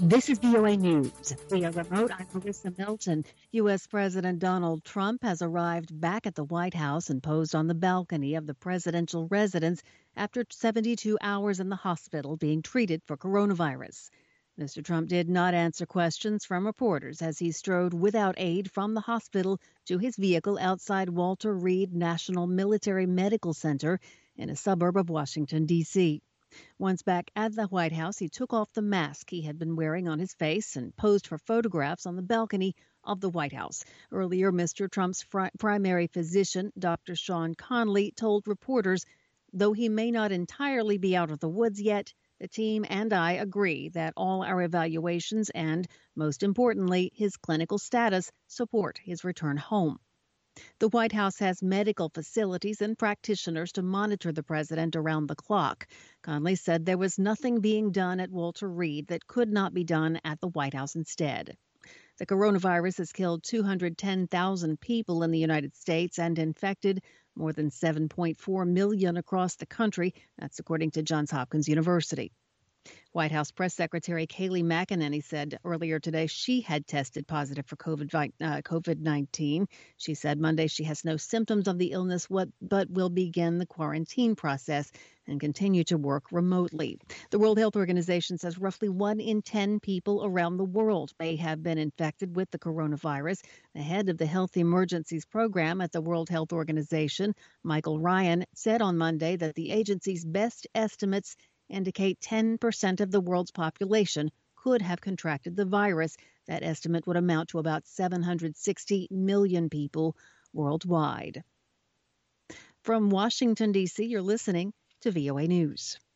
This is VOA News. Via remote, I'm Marissa Milton. U.S. President Donald Trump has arrived back at the White House and posed on the balcony of the presidential residence after 72 hours in the hospital being treated for coronavirus. Mr. Trump did not answer questions from reporters as he strode without aid from the hospital to his vehicle outside Walter Reed National Military Medical Center in a suburb of Washington, D.C. Once back at the White House, he took off the mask he had been wearing on his face and posed for photographs on the balcony of the White House. Earlier, Mr. Trump's primary physician, Dr. Sean Conley, told reporters, though he may not entirely be out of the woods yet, the team and I agree that all our evaluations and, most importantly, his clinical status support his return home. The White House has medical facilities and practitioners to monitor the president around the clock. Conley said there was nothing being done at Walter Reed that could not be done at the White House instead. The coronavirus has killed 210,000 people in the United States and infected more than 7.4 million across the country. That's according to Johns Hopkins University. White House Press Secretary Kayleigh McEnany said earlier today she had tested positive for COVID-19. She said Monday she has no symptoms of the illness but will begin the quarantine process and continue to work remotely. The World Health Organization says roughly 1 in 10 people around the world may have been infected with the coronavirus. The head of the Health Emergencies Program at the World Health Organization, Michael Ryan, said on Monday that the agency's best estimates indicate 10% of the world's population could have contracted the virus. That estimate would amount to about 760 million people worldwide. From Washington, D.C., you're listening to VOA News.